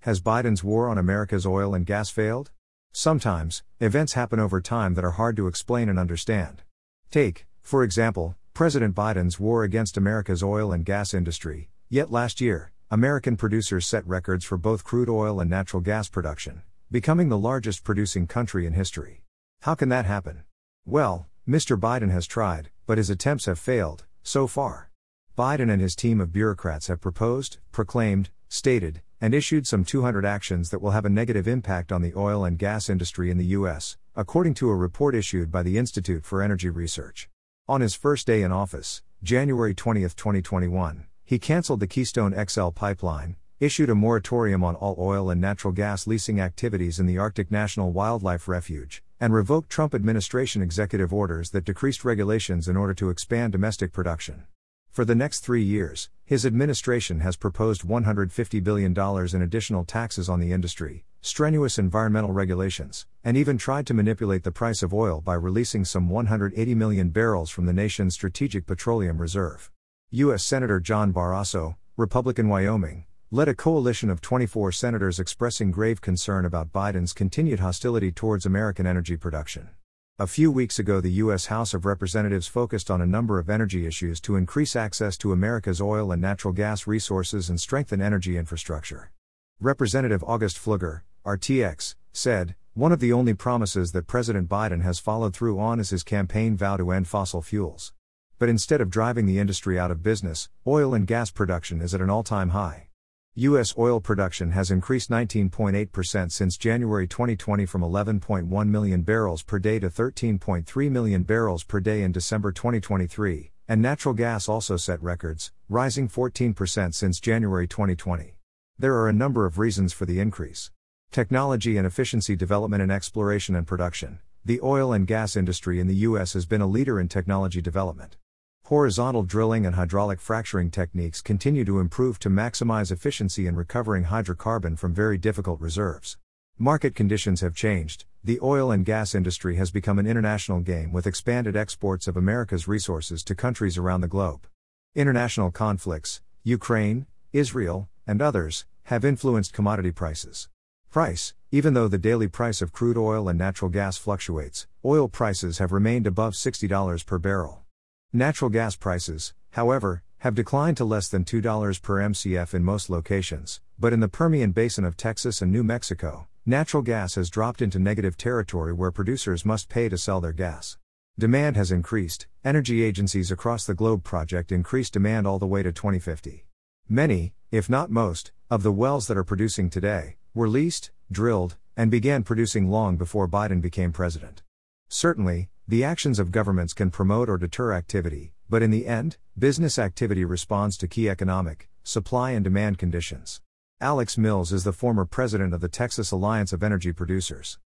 Has Biden's war on America's oil and gas failed? Sometimes, events happen over time that are hard to explain and understand. Take, for example, President Biden's war against America's oil and gas industry. Yet last year, American producers set records for both crude oil and natural gas production, becoming the largest producing country in history. How can that happen? Well, Mr. Biden has tried, but his attempts have failed, so far. Biden and his team of bureaucrats have proposed, proclaimed, stated, and issued some 200 actions that will have a negative impact on the oil and gas industry in the U.S., according to a report issued by the Institute for Energy Research. On his first day in office, January 20, 2021, he canceled the Keystone XL pipeline, issued a moratorium on all oil and natural gas leasing activities in the Arctic National Wildlife Refuge, and revoked Trump administration executive orders that decreased regulations in order to expand domestic production. For the next 3 years, his administration has proposed $150 billion in additional taxes on the industry, strenuous environmental regulations, and even tried to manipulate the price of oil by releasing some 180 million barrels from the nation's Strategic Petroleum Reserve. U.S. Senator John Barrasso, Republican Wyoming, led a coalition of 24 senators expressing grave concern about Biden's continued hostility towards American energy production. A few weeks ago, the U.S. House of Representatives focused on a number of energy issues to increase access to America's oil and natural gas resources and strengthen energy infrastructure. Representative August Pfluger, RTX, said, "One of the only promises that President Biden has followed through on is his campaign vow to end fossil fuels. But instead of driving the industry out of business, oil and gas production is at an all-time high. U.S. oil production has increased 19.8% since January 2020 from 11.1 million barrels per day to 13.3 million barrels per day in December 2023, and natural gas also set records, rising 14% since January 2020. There are a number of reasons for the increase. Technology and efficiency development in exploration and production. The oil and gas industry in the U.S. has been a leader in technology development. Horizontal drilling and hydraulic fracturing techniques continue to improve to maximize efficiency in recovering hydrocarbon from very difficult reserves. Market conditions have changed. The oil and gas industry has become an international game with expanded exports of America's resources to countries around the globe. International conflicts, Ukraine, Israel, and others, have influenced commodity prices. Even though the daily price of crude oil and natural gas fluctuates, oil prices have remained above $60 per barrel. Natural gas prices, however, have declined to less than $2 per MCF in most locations, but in the Permian Basin of Texas and New Mexico, natural gas has dropped into negative territory where producers must pay to sell their gas. Demand has increased. Energy agencies across the globe project increased demand all the way to 2050. Many, if not most, of the wells that are producing today, were leased, drilled, and began producing long before Biden became president. Certainly, the actions of governments can promote or deter activity, but in the end, business activity responds to key economic, supply and demand conditions. Alex Mills is the former president of the Texas Alliance of Energy Producers.